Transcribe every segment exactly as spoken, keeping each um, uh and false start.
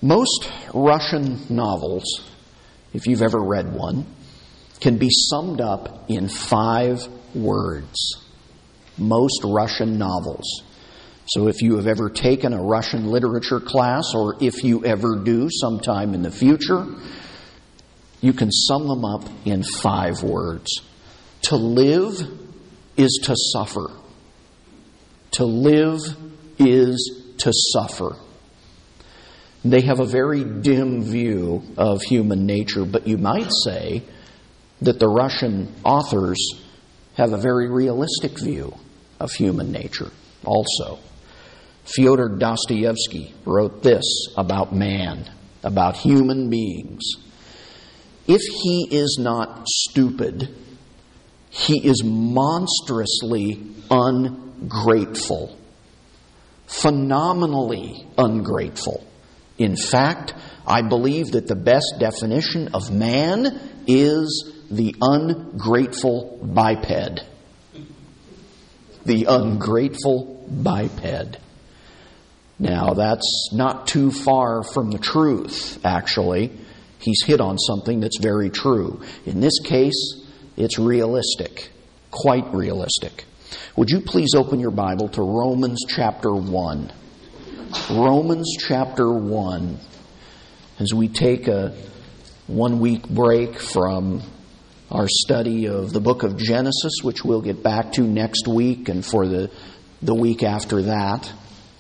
Most Russian novels, if you've ever read one, can be summed up in five words. Most Russian novels. So if you have ever taken a Russian literature class, or if you ever do sometime in the future, you can sum them up in five words. To live is to suffer. To live is to suffer. They have a very dim view of human nature, but you might say that the Russian authors have a very realistic view of human nature also. Fyodor Dostoevsky wrote this about man, about human beings. If he is not stupid, he is monstrously ungrateful. Phenomenally ungrateful. In fact, I believe that the best definition of man is the ungrateful biped. The ungrateful biped. Now, that's not too far from the truth, actually. He's hit on something that's very true. In this case, it's realistic. Quite realistic. Would you please open your Bible to Romans chapter one? Romans chapter one. As we take a one-week break from our study of the book of Genesis, which we'll get back to next week and for the, the week after that.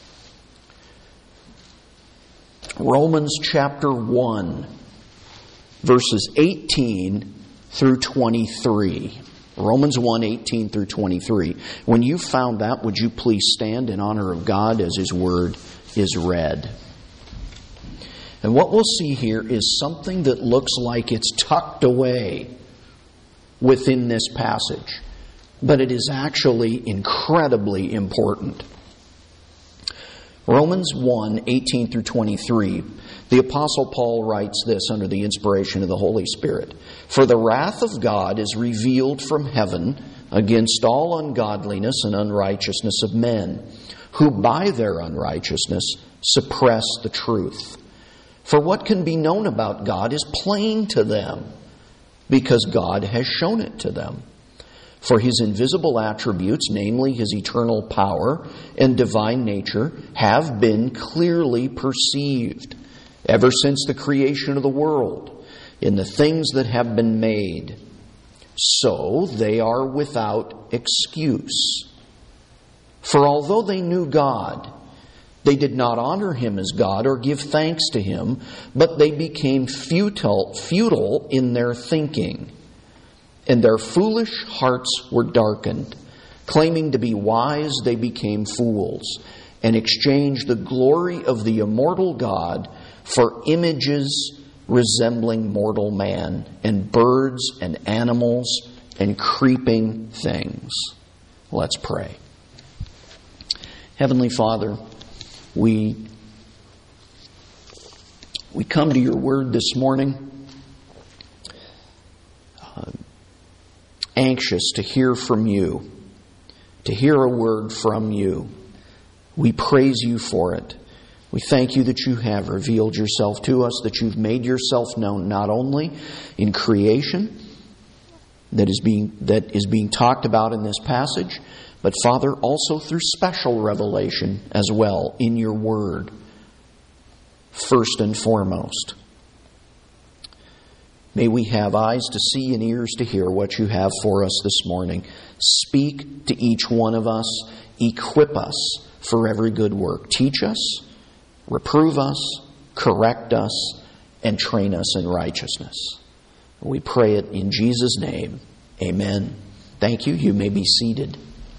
Romans chapter one, verses eighteen through twenty-three. Romans one, eighteen through twenty-three. When you found that, would you please stand in honor of God as His Word is read? And what we'll see here is something that looks like it's tucked away within this passage, but it is actually incredibly important. Romans one, eighteen through twenty-three, the Apostle Paul writes this under the inspiration of the Holy Spirit. For the wrath of God is revealed from heaven against all ungodliness and unrighteousness of men, who by their unrighteousness suppress the truth. For what can be known about God is plain to them, because God has shown it to them. For His invisible attributes, namely His eternal power and divine nature, have been clearly perceived ever since the creation of the world in the things that have been made. So they are without excuse. For although they knew God, they did not honor Him as God or give thanks to Him, but they became futile, futile in their thinking. And their foolish hearts were darkened. Claiming to be wise, they became fools, and exchanged the glory of the immortal God for images resembling mortal man, and birds and animals and creeping things. Let's pray. Heavenly Father, we, we come to your word this morning, uh, anxious to hear from you, to hear a word from you. We praise you for it. We thank you that you have revealed yourself to us, that you've made yourself known not only in creation that is being that is being talked about in this passage, but Father, also through special revelation as well in your word, first and foremost. May we have eyes to see and ears to hear what you have for us this morning. Speak to each one of us. Equip us for every good work. Teach us, reprove us, correct us, and train us in righteousness. We pray it in Jesus' name. Amen. Thank you. You may be seated.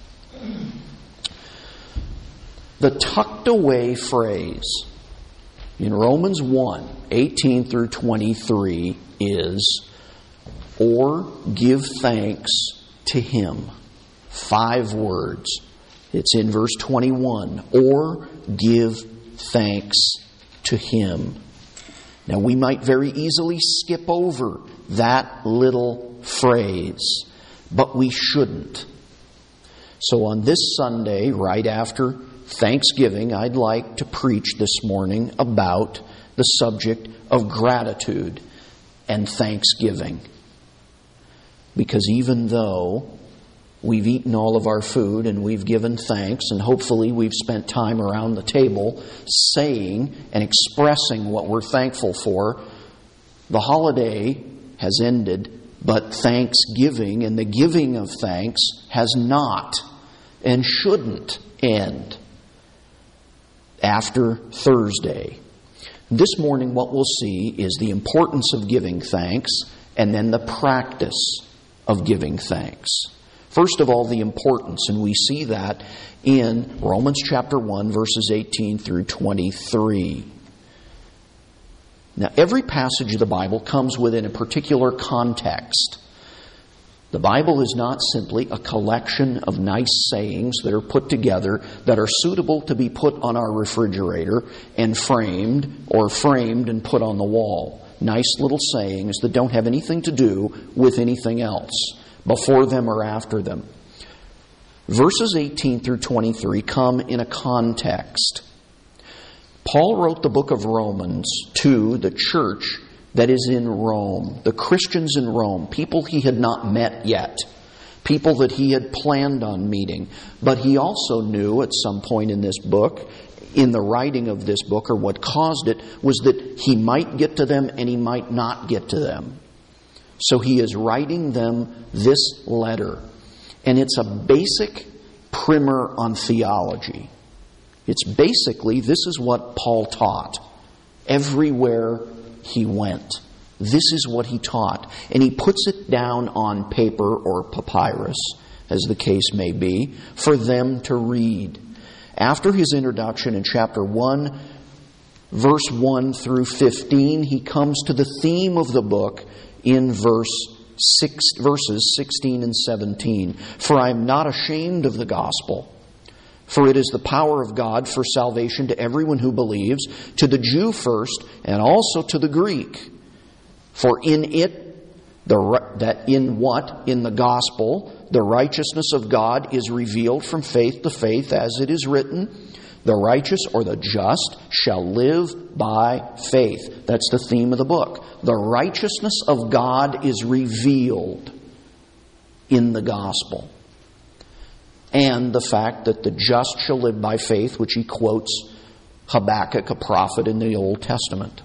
The tucked away phrase in Romans one, eighteen through twenty-three is, or give thanks to Him. Five words. It's in verse twenty-one. Or give thanks to Him. Now we might very easily skip over that little phrase, but we shouldn't. So on this Sunday, right after Thanksgiving, I'd like to preach this morning about the subject of gratitude and thanksgiving. Because even though we've eaten all of our food and we've given thanks, and hopefully we've spent time around the table saying and expressing what we're thankful for, the holiday has ended, but thanksgiving and the giving of thanks has not and shouldn't end after Thursday. This morning what we'll see is the importance of giving thanks and then the practice of giving thanks. First of all, the importance, and we see that in Romans chapter one, verses eighteen through twenty-three. Now, every passage of the Bible comes within a particular context. The Bible is not simply a collection of nice sayings that are put together that are suitable to be put on our refrigerator and framed or framed and put on the wall. Nice little sayings that don't have anything to do with anything else, before them or after them. Verses eighteen through twenty-three come in a context. Paul wrote the book of Romans to the church that is in Rome, the Christians in Rome, people he had not met yet, people that he had planned on meeting. But he also knew at some point in this book, in the writing of this book, or what caused it, was that he might get to them and he might not get to them. So he is writing them this letter. And it's a basic primer on theology. It's basically, this is what Paul taught everywhere he went. This is what he taught. And he puts it down on paper or papyrus, as the case may be, for them to read. After his introduction in chapter one, verse one through fifteen, he comes to the theme of the book in verse six, verses sixteen and seventeen. For I am not ashamed of the gospel, for it is the power of God for salvation to everyone who believes, to the Jew first, and also to the Greek. For in it, the that in what? In the gospel, the righteousness of God is revealed from faith to faith, as it is written, the righteous or the just shall live by faith. That's the theme of the book. The righteousness of God is revealed in the gospel. And the fact that the just shall live by faith, which he quotes Habakkuk, a prophet in the Old Testament.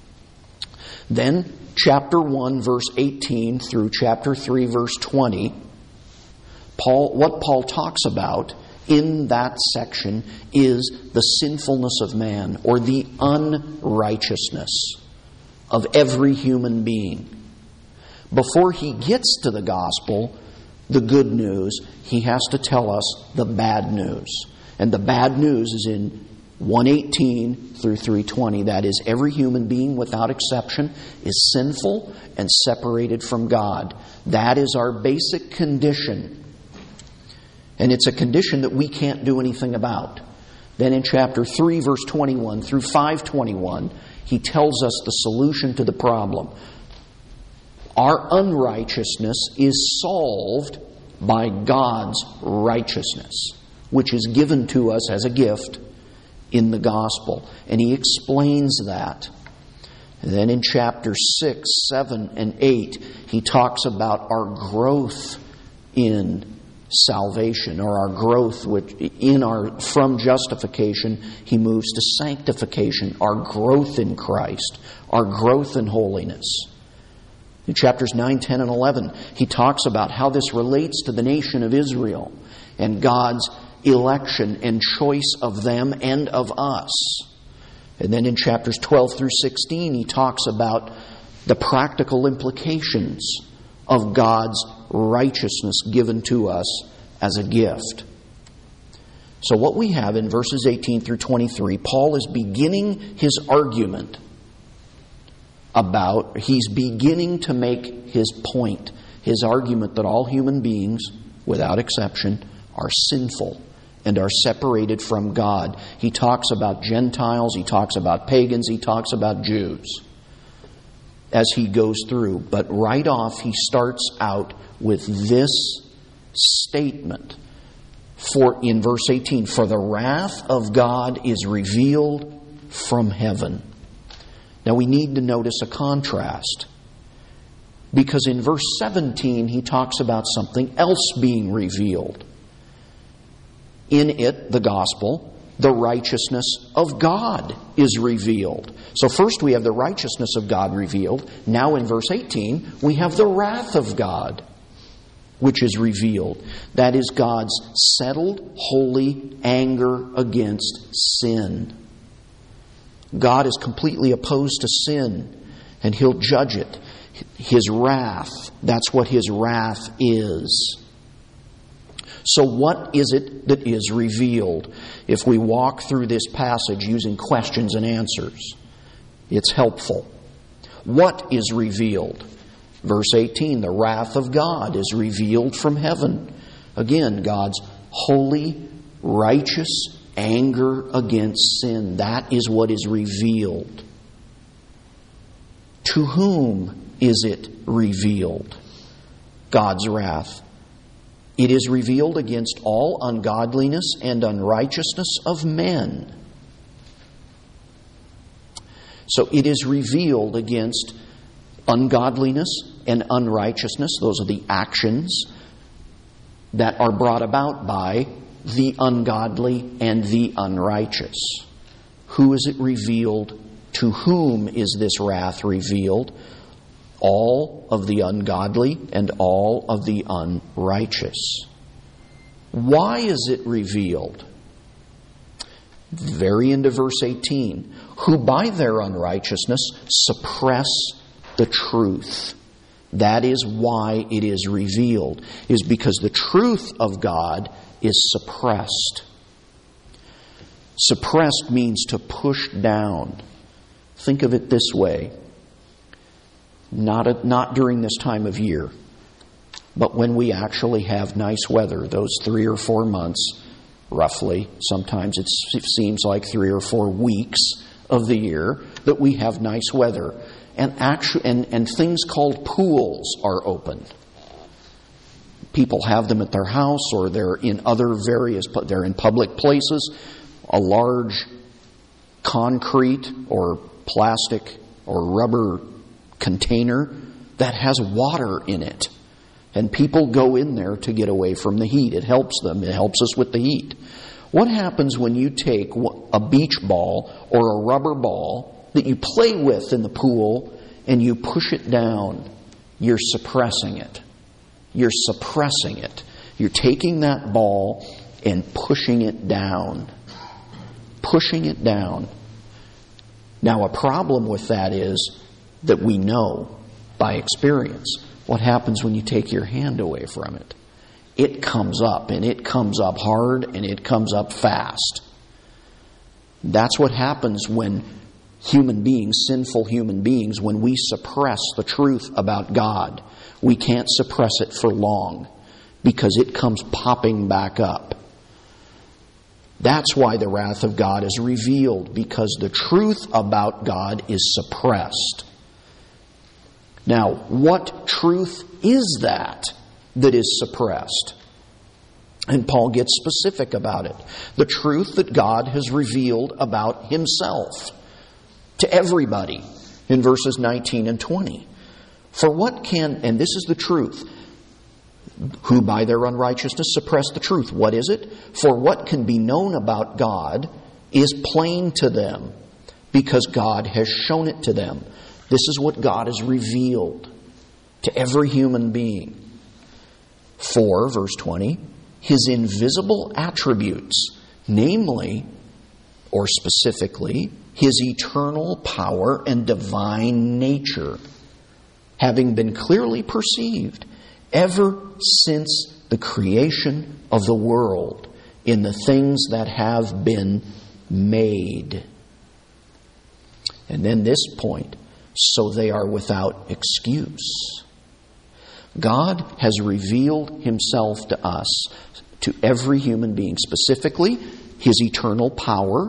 Then, chapter one, verse eighteen through chapter three, verse twenty, Paul, what Paul talks about in that section is the sinfulness of man, or the unrighteousness of every human being. Before he gets to the gospel, the good news, he has to tell us the bad news. And the bad news is in one eighteen through three twenty. That is, every human being without exception is sinful and separated from God. That is our basic condition. And it's a condition that we can't do anything about. Then in chapter three, verse twenty-one through five twenty-one, he tells us the solution to the problem. Our unrighteousness is solved by God's righteousness, which is given to us as a gift in the gospel. And he explains that. And then in chapters six, seven, and eight, he talks about our growth in salvation, or our growth which in our from justification he moves to sanctification, our growth in Christ, our growth in holiness. In chapters nine, ten, and eleven, he talks about how this relates to the nation of Israel and God's election and choice of them and of us. And then in chapters twelve through sixteen, he talks about the practical implications of God's righteousness given to us as a gift. So what we have in verses eighteen through twenty-three, Paul is beginning his argument about, he's beginning to make his point, his argument that all human beings, without exception, are sinful and are separated from God. He talks about Gentiles, he talks about pagans, he talks about Jews as he goes through. But right off, he starts out with this statement. For in verse eighteen, for the wrath of God is revealed from heaven. Now we need to notice a contrast. Because in verse seventeen, he talks about something else being revealed. In it, the gospel, the righteousness of God is revealed. So first we have the righteousness of God revealed. Now in verse eighteen, we have the wrath of God, which is revealed. That is God's settled, holy anger against sin. God is completely opposed to sin, and He'll judge it. His wrath, that's what His wrath is. So what is it that is revealed? If we walk through this passage using questions and answers, it's helpful. What is revealed? Verse eighteen, the wrath of God is revealed from heaven. Again, God's holy, righteous anger against sin. That is what is revealed. To whom is it revealed? God's wrath. It is revealed against all ungodliness and unrighteousness of men. So it is revealed against ungodliness and unrighteousness. Those are the actions that are brought about by the ungodly and the unrighteous. Who is it revealed? To whom is this wrath revealed? All of the ungodly and all of the unrighteous. Why is it revealed? Very end of verse eighteen. Who by their unrighteousness suppress the truth. That is why it is revealed. Is because the truth of God is suppressed. Suppressed means to push down. Think of it this way. Not, a, not during this time of year, but when we actually have nice weather, those three or four months, roughly, sometimes it seems like three or four weeks of the year that we have nice weather. And, actu- and, and things called pools are open. People have them at their house or they're in other various, they're in public places. A large concrete or plastic or rubber container that has water in it. And people go in there to get away from the heat. It helps them. It helps us with the heat. What happens when you take a beach ball or a rubber ball that you play with in the pool and you push it down? You're suppressing it. You're suppressing it. You're taking that ball and pushing it down. Pushing it down. Now, a problem with that is that we know by experience what happens when you take your hand away from it. It comes up, and it comes up hard, and it comes up fast. That's what happens when human beings, sinful human beings, when we suppress the truth about God. We can't suppress it for long because it comes popping back up. That's why the wrath of God is revealed, because the truth about God is suppressed. Now, what truth is that that is suppressed? And Paul gets specific about it. The truth that God has revealed about Himself to everybody in verses nineteen and twenty. For what can, and this is the truth, who by their unrighteousness suppress the truth. What is it? For what can be known about God is plain to them, because God has shown it to them. This is what God has revealed to every human being. For, verse twenty, His invisible attributes, namely, or specifically, His eternal power and divine nature, having been clearly perceived ever since the creation of the world in the things that have been made. And then this point, so they are without excuse. God has revealed Himself to us, to every human being, specifically His eternal power,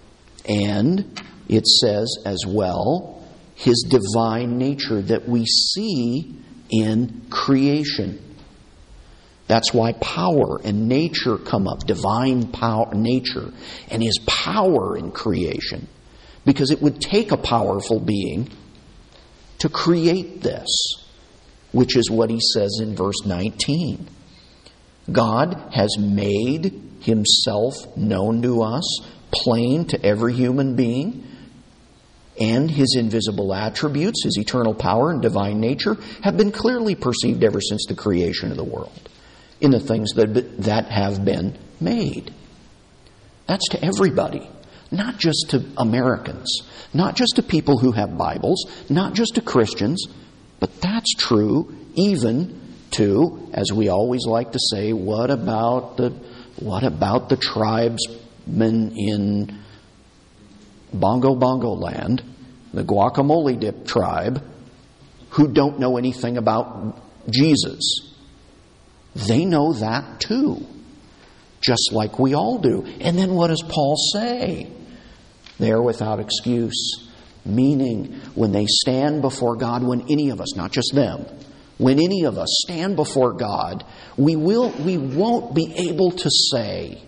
and it says as well, His divine nature that we see in creation. That's why power and nature come up, divine power, nature, and His power in creation. Because it would take a powerful being to create this, which is what he says in verse nineteen. God has made Himself known to us, plain to every human being, and His invisible attributes, His eternal power and divine nature, have been clearly perceived ever since the creation of the world in the things that, that have been made. That's to everybody, not just to Americans, not just to people who have Bibles, not just to Christians, but that's true even to, as we always like to say, what about the what about the tribesmen in Bongo Bongo land, the Guacamole Dip tribe, who don't know anything about Jesus? They know that too, just like we all do. And then what does Paul say? They are without excuse. Meaning, when they stand before God, when any of us, not just them, when any of us stand before God, we will, we won't be able to say,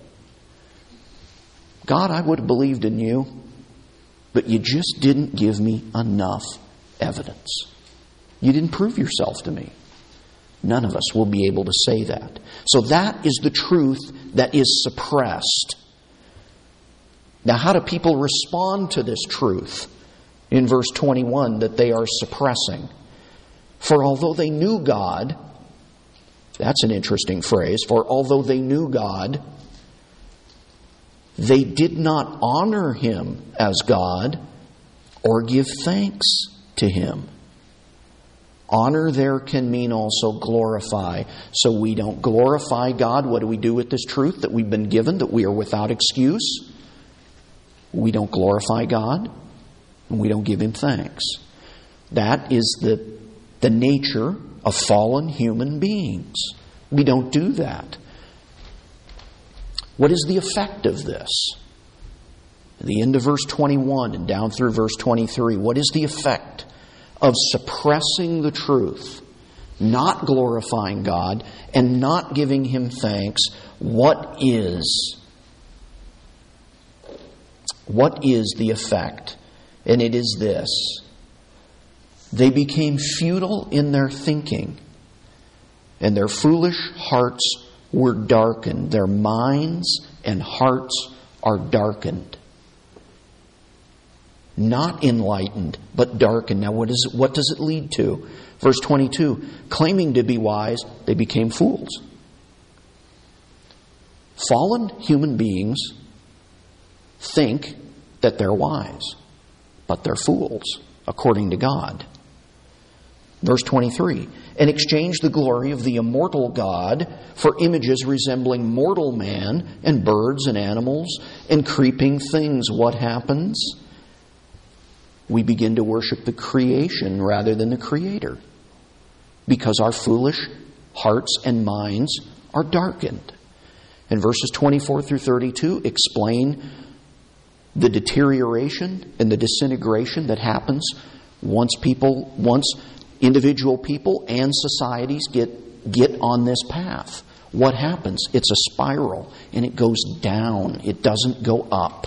God, I would have believed in you, but you just didn't give me enough evidence. You didn't prove yourself to me. None of us will be able to say that. So that is the truth that is suppressed. Now, how do people respond to this truth? In verse twenty-one, that they are suppressing. For although they knew God, that's an interesting phrase, for although they knew God, they did not honor Him as God or give thanks to Him. Honor there can mean also glorify. So we don't glorify God. What do we do with this truth that we've been given, that we are without excuse? We don't glorify God, and we don't give Him thanks. That is the, the nature of fallen human beings. We don't do that. What is the effect of this? At the end of verse twenty-one and down through verse twenty-three, what is the effect of suppressing the truth, not glorifying God, and not giving Him thanks? What is? What is the effect? And it is this. They became futile in their thinking, and their foolish hearts were darkened. Their minds and hearts are darkened. Not enlightened, but darkened. Now what is it, what does it lead to? Verse twenty-two, claiming to be wise, they became fools. Fallen human beings think that they're wise, but they're fools, according to God. Verse twenty-three, and exchanged the glory of the immortal God for images resembling mortal man and birds and animals and creeping things. What happens? We begin to worship the creation rather than the Creator, because our foolish hearts and minds are darkened. And verses twenty-four through thirty-two explain the deterioration and the disintegration that happens once people, once individual people and societies get, get on this path. What happens? It's a spiral, and it goes down. It doesn't go up.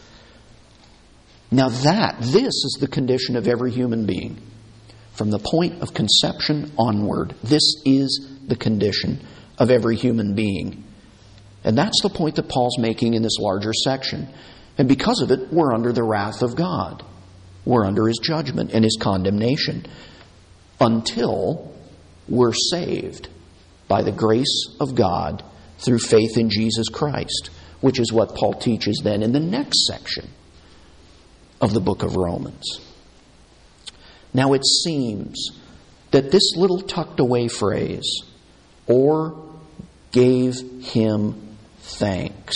Now that, this is the condition of every human being. From the point of conception onward, this is the condition of every human being. And that's the point that Paul's making in this larger section. And because of it, we're under the wrath of God. We're under His judgment and His condemnation until we're saved by the grace of God through faith in Jesus Christ, which is what Paul teaches then in the next section of the book of Romans. Now it seems that this little tucked away phrase, or gave Him thanks,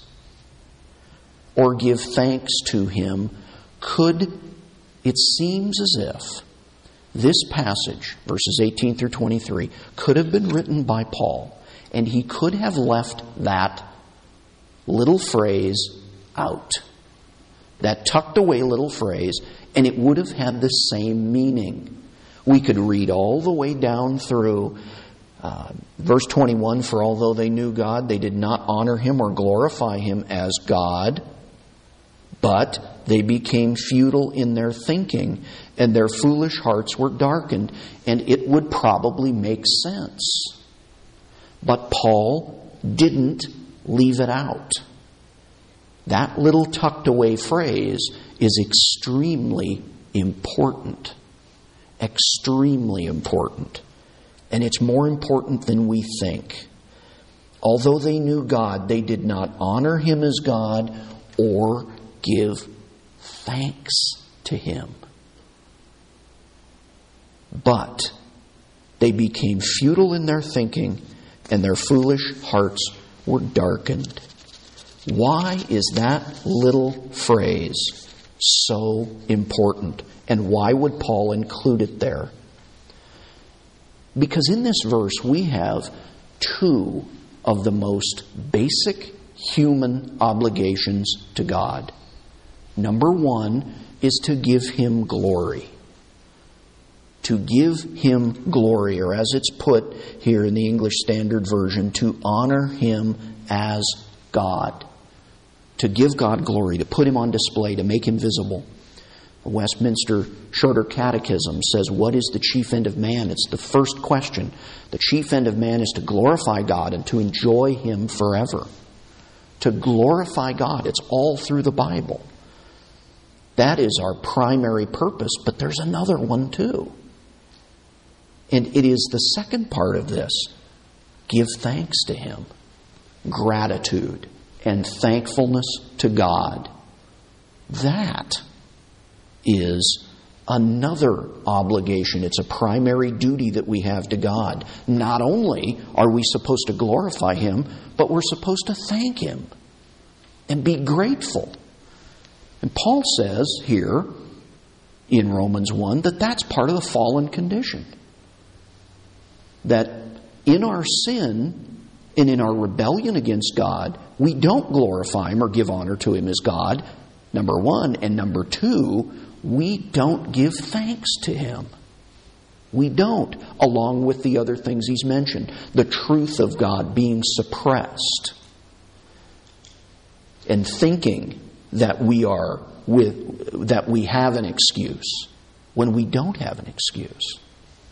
or give thanks to Him, could, it seems as if this passage, verses eighteen through twenty-three, could have been written by Paul, and he could have left that little phrase out. That tucked away little phrase, and it would have had the same meaning. We could read all the way down through Uh, verse twenty-one, for although they knew God, they did not honor Him or glorify Him as God, but they became futile in their thinking, and their foolish hearts were darkened. And it would probably make sense. But Paul didn't leave it out. That little tucked away phrase is extremely important. Extremely important. And it's more important than we think. Although they knew God, they did not honor Him as God or give thanks to Him. But they became futile in their thinking, and their foolish hearts were darkened. Why is that little phrase so important? And why would Paul include it there? Because in this verse we have two of the most basic human obligations to God. Number one is to give Him glory. To give Him glory, or as it's put here in the English Standard Version, to honor Him as God. To give God glory, to put Him on display, to make Him visible. The Westminster Shorter Catechism says, what is the chief end of man? It's the first question. The chief end of man is to glorify God and to enjoy Him forever. To glorify God. It's all through the Bible. That is our primary purpose, but there's another one too. And it is the second part of this. Give thanks to Him. Gratitude and thankfulness to God. That is another obligation. It's a primary duty that we have to God. Not only are we supposed to glorify Him, but we're supposed to thank Him and be grateful. And Paul says here in Romans one that that's part of the fallen condition. That in our sin and in our rebellion against God, we don't glorify Him or give honor to Him as God, number one. And number two, we don't give thanks to Him. We don't, along with the other things he's mentioned. The truth of God being suppressed. And thinking that we are with that we have an excuse when we don't have an excuse.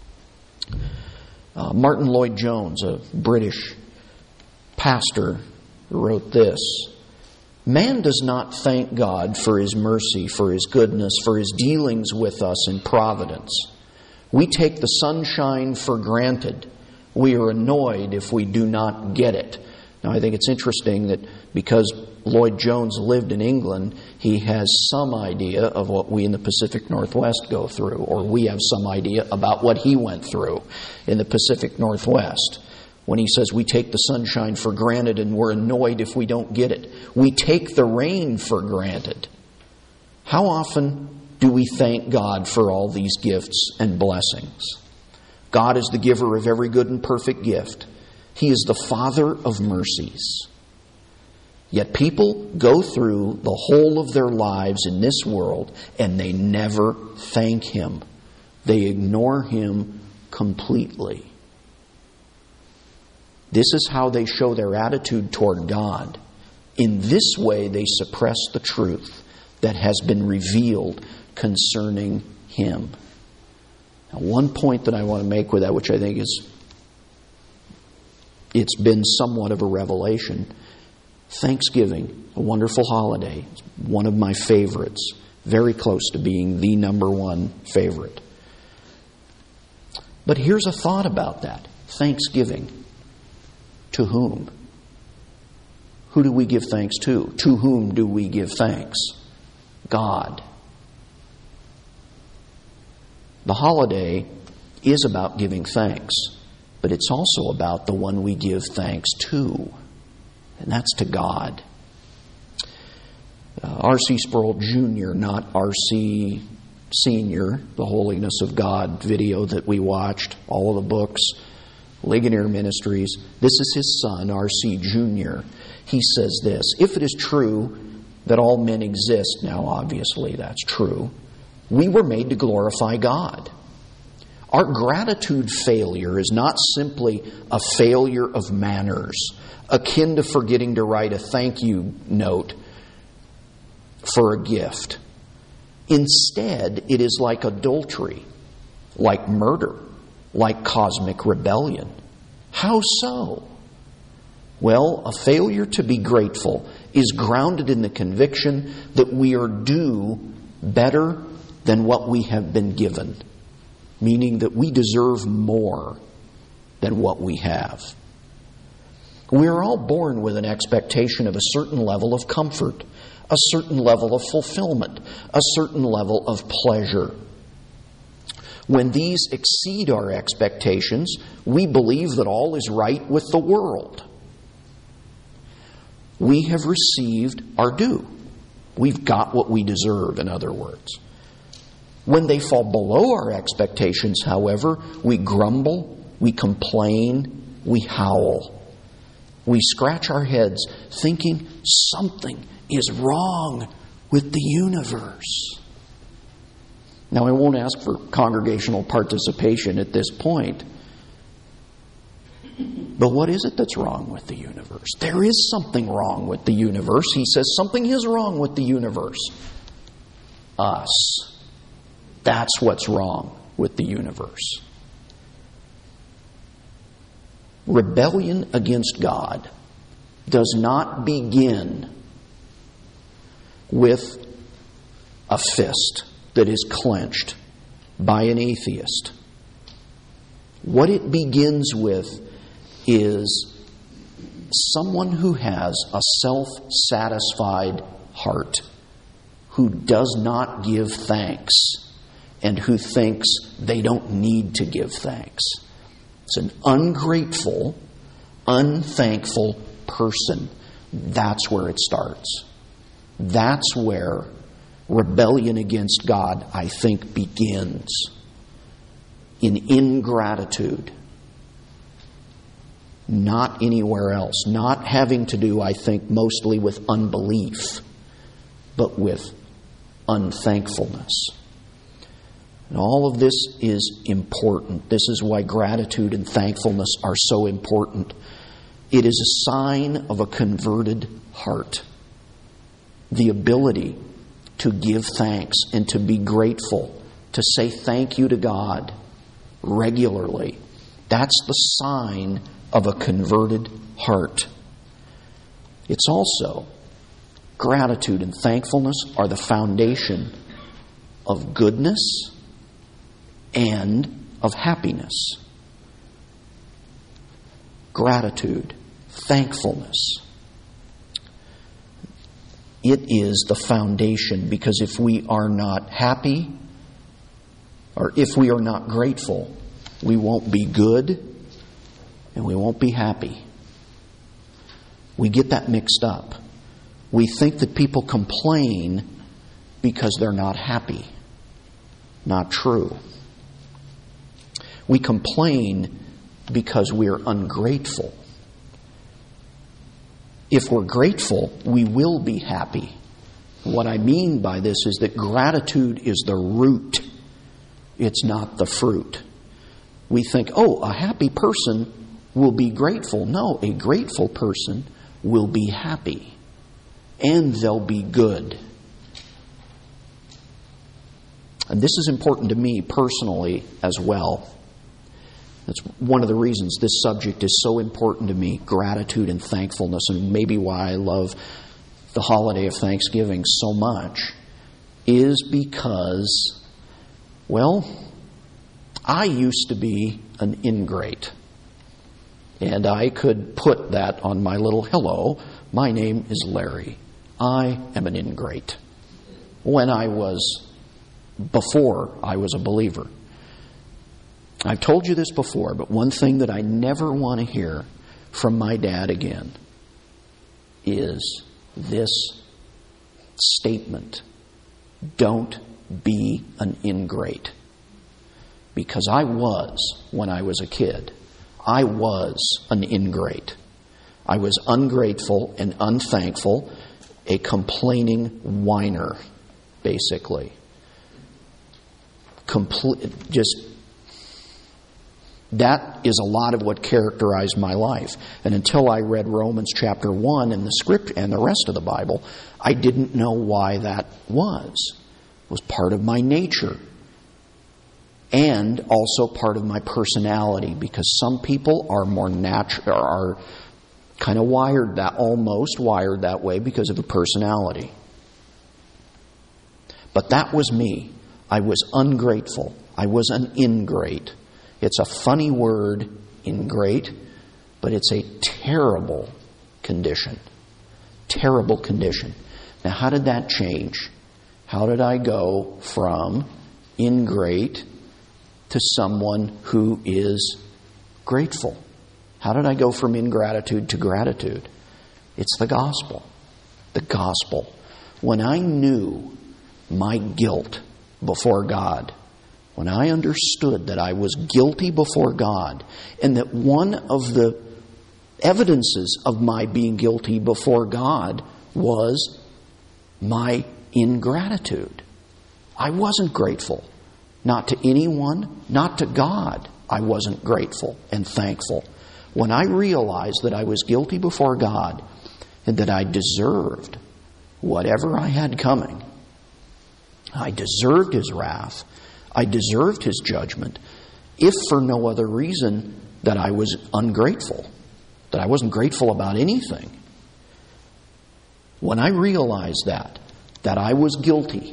Uh, Martin Lloyd-Jones, a British pastor, wrote this: man does not thank God for His mercy, for His goodness, for His dealings with us in providence. We take the sunshine for granted. We are annoyed if we do not get it. Now, I think it's interesting that because Lloyd-Jones lived in England, he has some idea of what we in the Pacific Northwest go through, or we have some idea about what he went through in the Pacific Northwest. When he says we take the sunshine for granted and we're annoyed if we don't get it. We take the rain for granted. How often do we thank God for all these gifts and blessings? God is the giver of every good and perfect gift. He is the Father of mercies. Yet people go through the whole of their lives in this world and they never thank Him. They ignore Him completely. This is how they show their attitude toward God. In this way, they suppress the truth that has been revealed concerning Him. Now, one point that I want to make with that, which I think is, it's been somewhat of a revelation. Thanksgiving, a wonderful holiday, one of my favorites, very close to being the number one favorite. But here's a thought about that. Thanksgiving. To whom? Who do we give thanks to? To whom do we give thanks? God. The holiday is about giving thanks, but it's also about the one we give thanks to, and that's to God. Uh, R C Sproul Junior, not R C Senior, the Holiness of God video that we watched, all of the books, Ligonier Ministries. This is his son, R C Junior He says this: if it is true that all men exist, now obviously that's true, we were made to glorify God. Our gratitude failure is not simply a failure of manners, akin to forgetting to write a thank you note for a gift. Instead, it is like adultery, like murder, like cosmic rebellion. How so? Well, a failure to be grateful is grounded in the conviction that we are due better than what we have been given, meaning that we deserve more than what we have. We are all born with an expectation of a certain level of comfort, a certain level of fulfillment, a certain level of pleasure. When these exceed our expectations, we believe that all is right with the world. We have received our due. We've got what we deserve, in other words. When they fall below our expectations, however, we grumble, we complain, we howl. We scratch our heads thinking something is wrong with the universe. Now, I won't ask for congregational participation at this point. But what is it that's wrong with the universe? There is something wrong with the universe. He says something is wrong with the universe. Us. That's what's wrong with the universe. Rebellion against God does not begin with a fist that is clenched by an atheist. What it begins with is someone who has a self-satisfied heart, who does not give thanks, and who thinks they don't need to give thanks. It's an ungrateful, unthankful person. That's where it starts. That's where rebellion against God, I think, begins. In ingratitude. Not anywhere else. Not having to do, I think, mostly with unbelief, but with unthankfulness. And all of this is important. This is why gratitude and thankfulness are so important. It is a sign of a converted heart. The ability to give thanks and to be grateful, to say thank you to God regularly. That's the sign of a converted heart. It's also, gratitude and thankfulness are the foundation of goodness and of happiness. Gratitude, thankfulness. It is the foundation, because if we are not happy, or if we are not grateful, we won't be good and we won't be happy. We get that mixed up. We think that people complain because they're not happy. Not true. We complain because we're ungrateful. If we're grateful, we will be happy. What I mean by this is that gratitude is the root. It's not the fruit. We think, oh, a happy person will be grateful. No, a grateful person will be happy. And they'll be good. And this is important to me personally as well. That's one of the reasons this subject is so important to me, gratitude and thankfulness, and maybe why I love the holiday of Thanksgiving so much, is because, well, I used to be an ingrate. And I could put that on my little hello. My name is Larry. I am an ingrate. When I was, before I was a believer. I've told you this before, but one thing that I never want to hear from my dad again is this statement: don't be an ingrate. Because I was, when I was a kid, I was an ingrate. I was ungrateful and unthankful, a complaining whiner, basically. Complete, just That is a lot of what characterized my life. And until I read Romans chapter one and the script and the rest of the Bible, I didn't know why that was. It was part of my nature. And also part of my personality, because some people are more natural, are kind of wired that, almost wired that way because of a personality. But that was me. I was ungrateful. I was an ingrate. It's a funny word, ingrate, but it's a terrible condition. Terrible condition. Now, how did that change? How did I go from ingrate to someone who is grateful? How did I go from ingratitude to gratitude? It's the gospel. The gospel. When I knew my guilt before God, when I understood that I was guilty before God, and that one of the evidences of my being guilty before God was my ingratitude. I wasn't grateful. Not to anyone, not to God. I wasn't grateful and thankful. When I realized that I was guilty before God and that I deserved whatever I had coming, I deserved His wrath, I deserved His judgment, if for no other reason that I was ungrateful, that I wasn't grateful about anything. When I realized that, that I was guilty,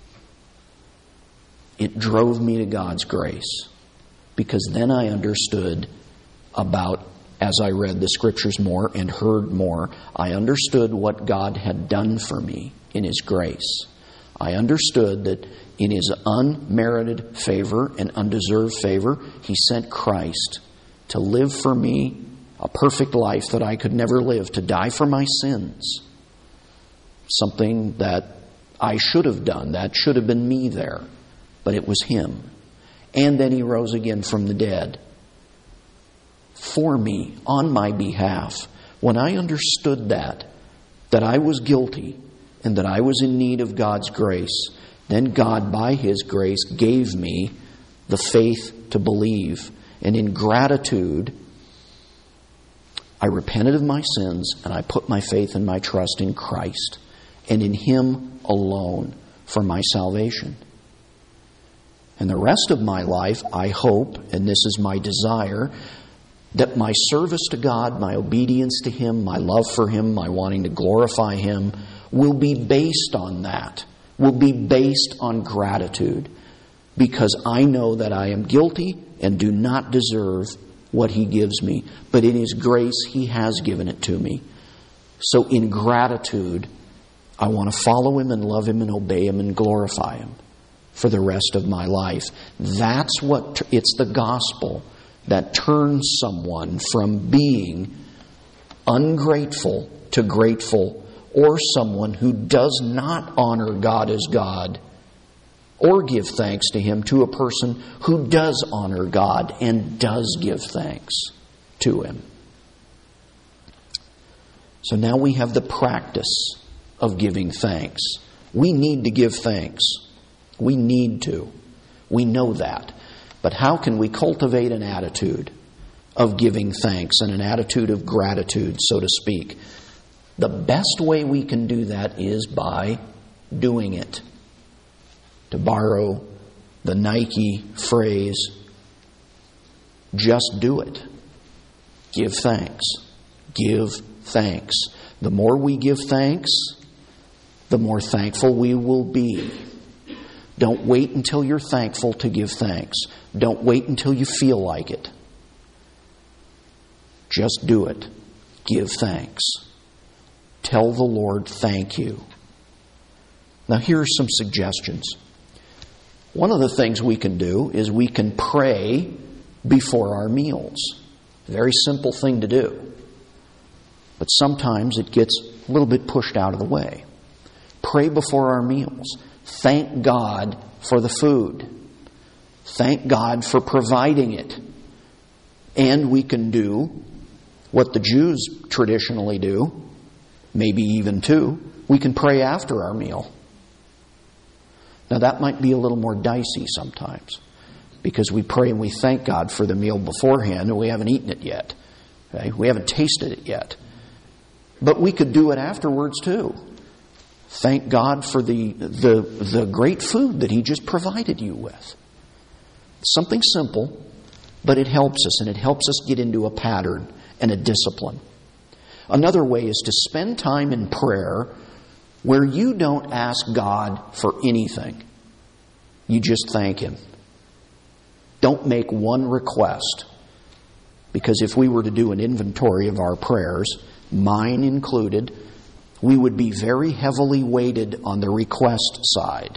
it drove me to God's grace. Because then I understood about, as I read the Scriptures more and heard more, I understood what God had done for me in His grace. I understood that in His unmerited favor and undeserved favor, He sent Christ to live for me a perfect life that I could never live, to die for my sins. Something that I should have done. That should have been me there. But it was Him. And then He rose again from the dead for me, on my behalf. When I understood that, that I was guilty and that I was in need of God's grace, then God, by His grace, gave me the faith to believe. And in gratitude, I repented of my sins and I put my faith and my trust in Christ and in Him alone for my salvation. And the rest of my life, I hope, and this is my desire, that my service to God, my obedience to Him, my love for Him, my wanting to glorify Him, will be based on that, will be based on gratitude, because I know that I am guilty and do not deserve what He gives me, but in His grace He has given it to me. So in gratitude, I want to follow Him and love Him and obey Him and glorify Him for the rest of my life. That's what, it's the gospel that turns someone from being ungrateful to grateful, or someone who does not honor God as God or give thanks to Him, to a person who does honor God and does give thanks to Him. So now we have the practice of giving thanks. We need to give thanks. We need to. We know that. But how can we cultivate an attitude of giving thanks and an attitude of gratitude, so to speak? The best way we can do that is by doing it. To borrow the Nike phrase, just do it. Give thanks. Give thanks. The more we give thanks, the more thankful we will be. Don't wait until you're thankful to give thanks. Don't wait until you feel like it. Just do it. Give thanks. Tell the Lord thank you. Now here are some suggestions. One of the things we can do is we can pray before our meals. Very simple thing to do. But sometimes it gets a little bit pushed out of the way. Pray before our meals. Thank God for the food. Thank God for providing it. And we can do what the Jews traditionally do, maybe even two. We can pray after our meal. Now that might be a little more dicey sometimes. because we pray and we thank God for the meal beforehand and we haven't eaten it yet. Okay? We haven't tasted it yet. But we could do it afterwards too. Thank God for the, the, the great food that He just provided you with. Something simple, but it helps us, and it helps us get into a pattern and a discipline. Another way is to spend time in prayer where you don't ask God for anything. You just thank Him. Don't make one request. Because if we were to do an inventory of our prayers, mine included, we would be very heavily weighted on the request side.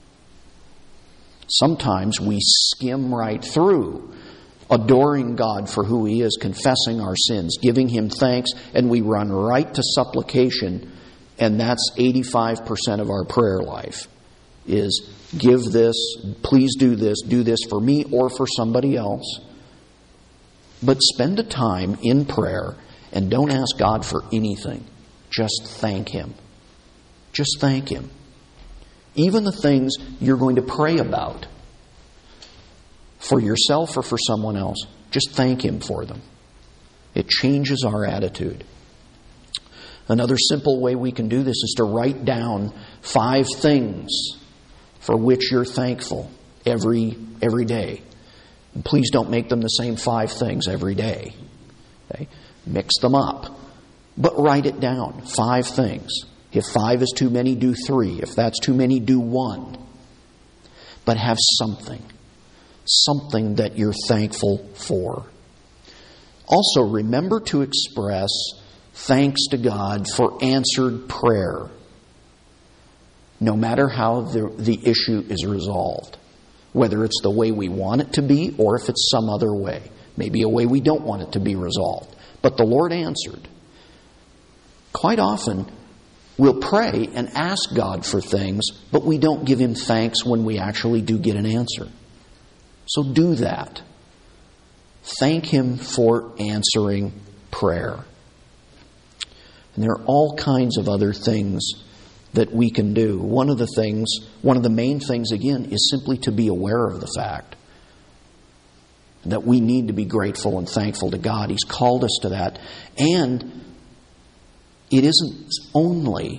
Sometimes we skim right through, adoring God for who He is, confessing our sins, giving Him thanks, and we run right to supplication, and that's eighty-five percent of our prayer life, is give this, please do this, do this for me or for somebody else. But spend a time in prayer and don't ask God for anything. Just thank Him. Just thank Him. Even the things you're going to pray about, for yourself or for someone else, just thank Him for them. It changes our attitude. Another simple way we can do this is to write down five things for which you're thankful every every day. And please don't make them the same five things every day. Okay? Mix them up. But write it down. Five things. If five is too many, do three. If that's too many, do one. But have something. Something that you're thankful for. Also, remember to express thanks to God for answered prayer, no matter how the, the issue is resolved. Whether it's the way we want it to be or if it's some other way. Maybe a way we don't want it to be resolved. But the Lord answered. Quite often, we'll pray and ask God for things, but we don't give Him thanks when we actually do get an answer. So do that. Thank Him for answering prayer. And there are all kinds of other things that we can do. One of the things, one of the main things, again, is simply to be aware of the fact that we need to be grateful and thankful to God. He's called us to that. And it isn't only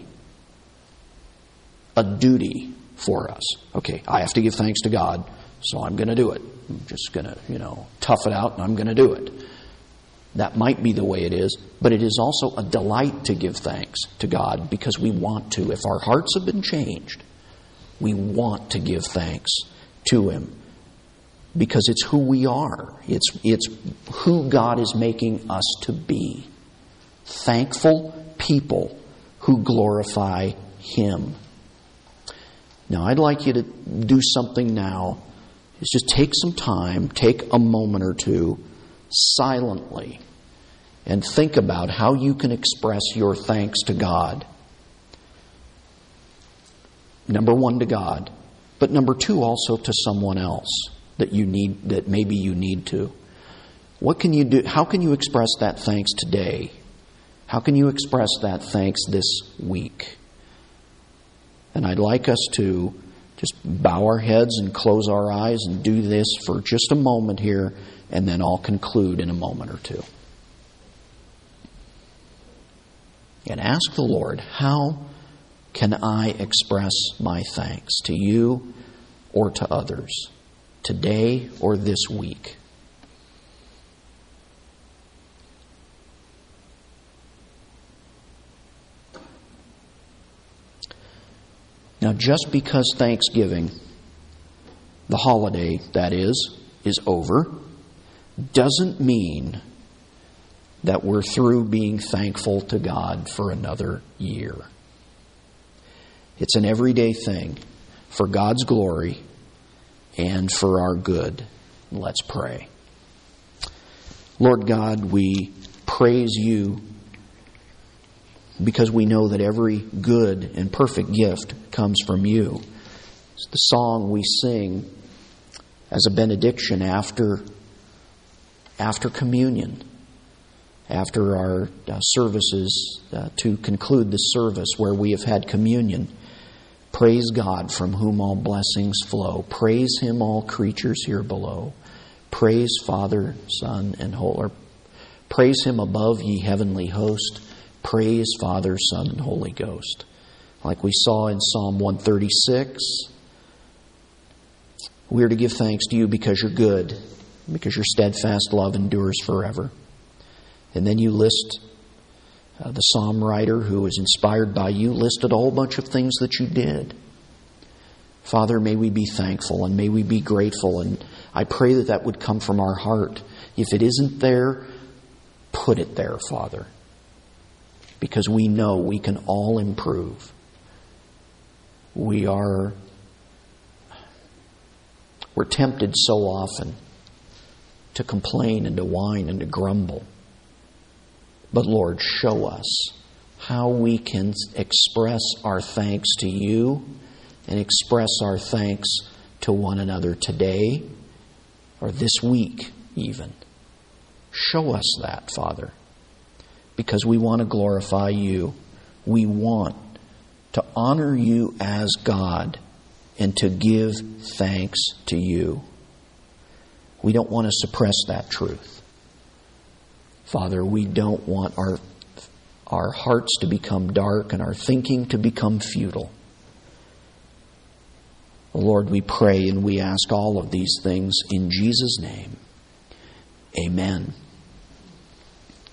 a duty for us. Okay, I have to give thanks to God, so I'm going to do it. I'm just going to, you know, tough it out and I'm going to do it. That might be the way it is, but it is also a delight to give thanks to God because we want to. If our hearts have been changed, we want to give thanks to Him because it's who we are. It's, it's who God is making us to be. Thankful people who glorify Him. Now, I'd like you to do something now. Is just take some time, take a moment or two, silently, and think about how you can express your thanks to God. Number one, to God. But number two, also to someone else that you need, that maybe you need to. What can you do? How can you express that thanks today? How can you express that thanks this week? And I'd like us to just bow our heads and close our eyes and do this for just a moment here, and then I'll conclude in a moment or two. And ask the Lord, how can I express my thanks to you or to others, today or this week? Now, just because Thanksgiving, the holiday that is, is over, doesn't mean that we're through being thankful to God for another year. It's an everyday thing for God's glory and for our good. Let's pray. Lord God, we praise You because we know that every good and perfect gift comes from You. It's the song we sing as a benediction after, after communion, after our uh, services uh, to conclude the service where we have had communion. Praise God, from whom all blessings flow. Praise Him, all creatures here below. Praise Father, Son, and Holy. Praise Him above, ye heavenly host. Praise Father, Son, and Holy Ghost. Like we saw in Psalm one thirty-six, we are to give thanks to you because you're good, because your steadfast love endures forever. And then you list uh, the psalm writer who was inspired by you, listed a whole bunch of things that you did. Father, may we be thankful and may we be grateful. And I pray that that would come from our heart. If it isn't there, put it there, Father. Because we know we can all improve. We are, we're tempted so often to complain and to whine and to grumble. But Lord, show us how we can express our thanks to you and express our thanks to one another today or this week even. Show us that, Father, because we want to glorify you. We want to honor you as God and to give thanks to you. We don't want to suppress that truth. Father, we don't want our, our hearts to become dark and our thinking to become futile. Lord, we pray and we ask all of these things in Jesus' name. Amen.